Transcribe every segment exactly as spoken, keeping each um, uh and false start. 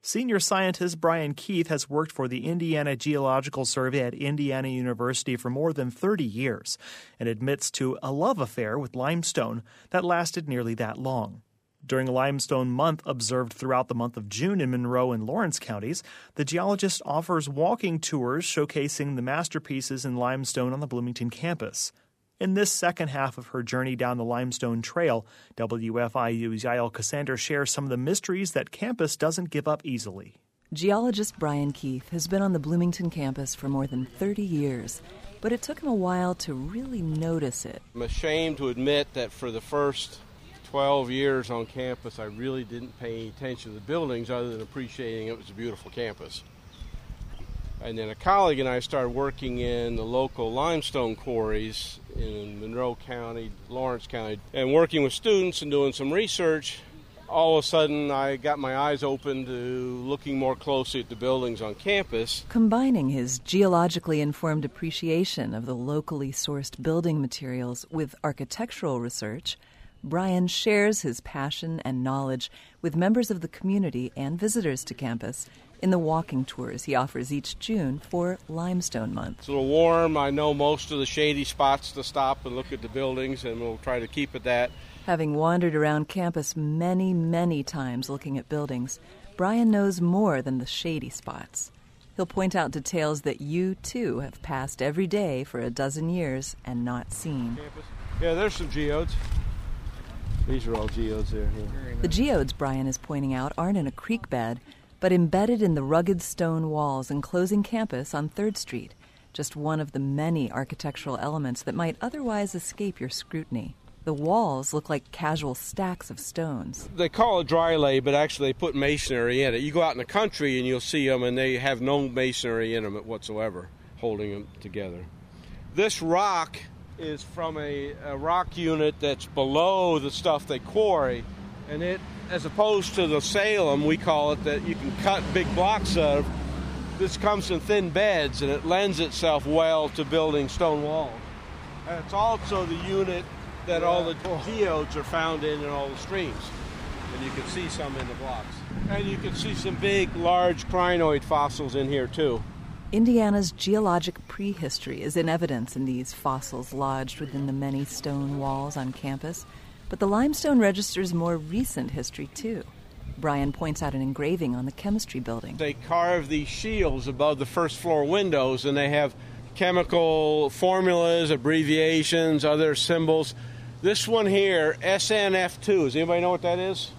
Senior scientist Brian Keith has worked for the Indiana Geological Survey at Indiana University for more than thirty years and admits to a love affair with limestone that lasted nearly that long. During Limestone Month observed throughout the month of June in Monroe and Lawrence counties, the geologist offers walking tours showcasing the masterpieces in limestone on the Bloomington campus. In this second half of her journey down the Limestone Trail, W F I U's Yael Cassander shares some of the mysteries that campus doesn't give up easily. Geologist Brian Keith has been on the Bloomington campus for more than thirty years, but it took him a while to really notice it. I'm ashamed to admit that for the first twelve years on campus, I really didn't pay attention to the buildings other than appreciating it was a beautiful campus. And then a colleague and I started working in the local limestone quarries in Monroe County, Lawrence County, and working with students and doing some research. All of a sudden, I got my eyes open to looking more closely at the buildings on campus. Combining his geologically informed appreciation of the locally sourced building materials with architectural research, Brian shares his passion and knowledge with members of the community and visitors to campus in the walking tours he offers each June for Limestone Month. It's a little warm. I know most of the shady spots to stop and look at the buildings, and we'll try to keep it that. Having wandered around campus many, many times looking at buildings, Brian knows more than the shady spots. He'll point out details that you, too, have passed every day for a dozen years and not seen. Yeah, there's some geodes. These are all geodes there. Yeah. The geodes Brian is pointing out aren't in a creek bed, but embedded in the rugged stone walls enclosing campus on third street, just one of the many architectural elements that might otherwise escape your scrutiny. The walls look like casual stacks of stones. They call it dry lay, but actually they put masonry in it. You go out in the country and you'll see them, and they have no masonry in them whatsoever, holding them together. This rock is from a, a rock unit that's below the stuff they quarry, and it, as opposed to the Salem, we call it, that you can cut big blocks of, this comes in thin beds, and it lends itself well to building stone walls. And it's also the unit that all the geodes are found in in all the streams. And you can see some in the blocks. And you can see some big, large crinoid fossils in here, too. Indiana's geologic prehistory is in evidence in these fossils lodged within the many stone walls on campus. But the limestone registers more recent history, too. Brian points out an engraving on the chemistry building. They carve these shields above the first floor windows, and they have chemical formulas, abbreviations, other symbols. This one here, S N F two, does anybody know what that is?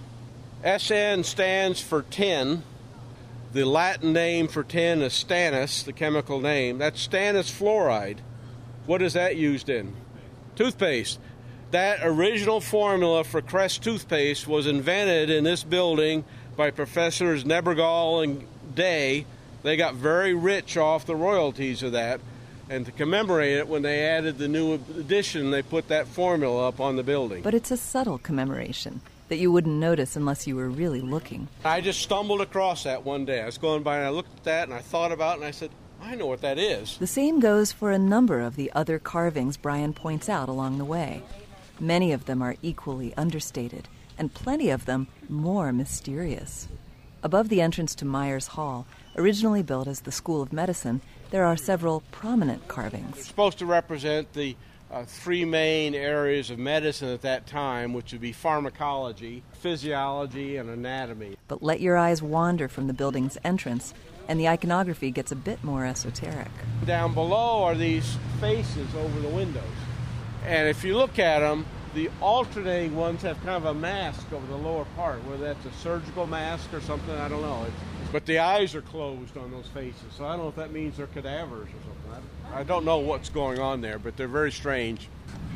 S N stands for tin. The Latin name for tin is stannous, the chemical name. That's stannous fluoride. What is that used in? Toothpaste. That original formula for Crest toothpaste was invented in this building by Professors Nebergall and Day. They got very rich off the royalties of that. And to commemorate it, when they added the new edition, they put that formula up on the building. But it's a subtle commemoration that you wouldn't notice unless you were really looking. I just stumbled across that one day. I was going by and I looked at that and I thought about it and I said, I know what that is. The same goes for a number of the other carvings Brian points out along the way. Many of them are equally understated, and plenty of them more mysterious. Above the entrance to Myers Hall, originally built as the School of Medicine, there are several prominent carvings. It's supposed to represent the uh, three main areas of medicine at that time, which would be pharmacology, physiology, and anatomy. But let your eyes wander from the building's entrance, and the iconography gets a bit more esoteric. Down below are these faces over the windows. And if you look at them, the alternating ones have kind of a mask over the lower part, whether that's a surgical mask or something, I don't know. It's, but the eyes are closed on those faces, so I don't know if that means they're cadavers or something. I, I don't know what's going on there, but they're very strange.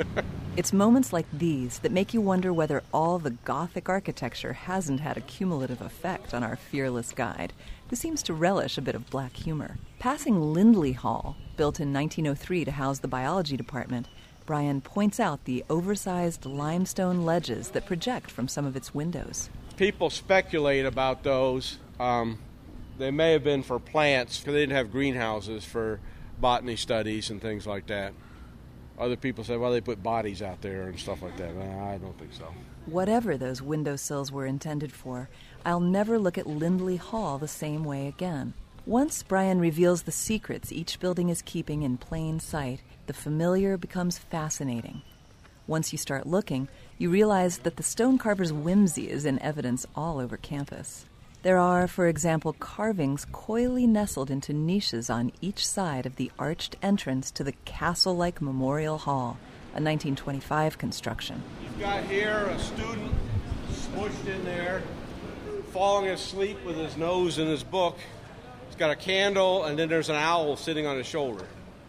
It's moments like these that make you wonder whether all the Gothic architecture hasn't had a cumulative effect on our fearless guide, who seems to relish a bit of black humor. Passing Lindley Hall, built in nineteen oh three to house the biology department, Brian points out the oversized limestone ledges that project from some of its windows. People speculate about those. Um, they may have been for plants, because they didn't have greenhouses for botany studies and things like that. Other people say, well, they put bodies out there and stuff like that. Well, I don't think so. Whatever those windowsills were intended for, I'll never look at Lindley Hall the same way again. Once Brian reveals the secrets each building is keeping in plain sight, the familiar becomes fascinating. Once you start looking, you realize that the stonecarver's whimsy is in evidence all over campus. There are, for example, carvings coyly nestled into niches on each side of the arched entrance to the castle-like Memorial Hall, a nineteen twenty-five construction. You've got here a student smushed in there, falling asleep with his nose in his book. He's got a candle, and then there's an owl sitting on his shoulder.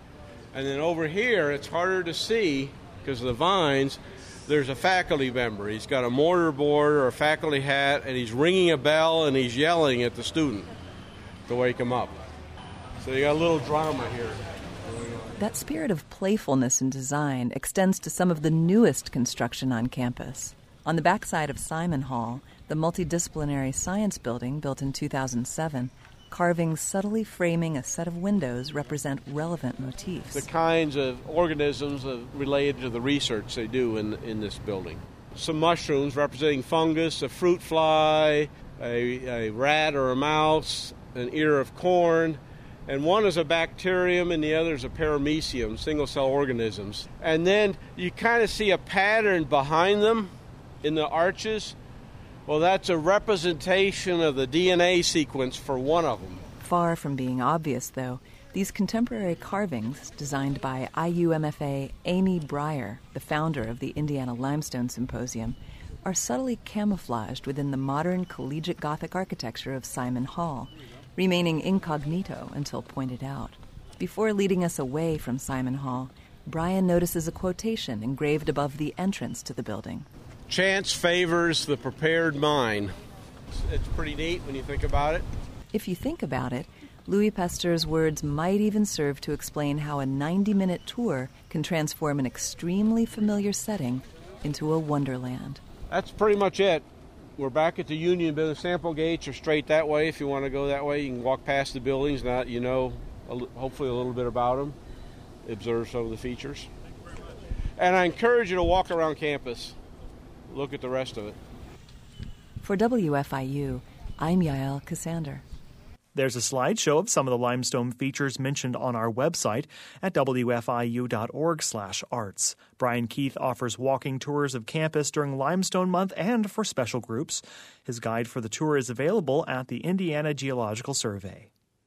And then over here, it's harder to see because of the vines. There's a faculty member. He's got a mortarboard or a faculty hat, and he's ringing a bell, and he's yelling at the student to wake him up. So you got a little drama here. That spirit of playfulness in design extends to some of the newest construction on campus. On the backside of Simon Hall, the multidisciplinary science building built in two thousand seven, carvings subtly framing a set of windows represent relevant motifs. The kinds of organisms related to the research they do in, in this building. Some mushrooms representing fungus, a fruit fly, a, a rat or a mouse, an ear of corn, and one is a bacterium and the other is a paramecium, single-cell organisms. And then you kind of see a pattern behind them in the arches. Well, that's a representation of the D N A sequence for one of them. Far from being obvious, though, these contemporary carvings, designed by I U M F A Amy Breyer, the founder of the Indiana Limestone Symposium, are subtly camouflaged within the modern collegiate Gothic architecture of Simon Hall, remaining incognito until pointed out. Before leading us away from Simon Hall, Brian notices a quotation engraved above the entrance to the building. Chance favors the prepared mind. It's pretty neat when you think about it. If you think about it, Louis Pasteur's words might even serve to explain how a ninety-minute tour can transform an extremely familiar setting into a wonderland. That's pretty much it. We're back at the Union Building. Sample gates are straight that way. If you want to go that way, you can walk past the buildings. Now you know, hopefully, a little bit about them. Observe some of the features. And I encourage you to walk around campus. Look at the rest of it. For W F I U, I'm Yael Cassander. There's a slideshow of some of the limestone features mentioned on our website at w f i u dot org slash arts. Brian Keith offers walking tours of campus during Limestone Month and for special groups. His guide for the tour is available at the Indiana Geological Survey.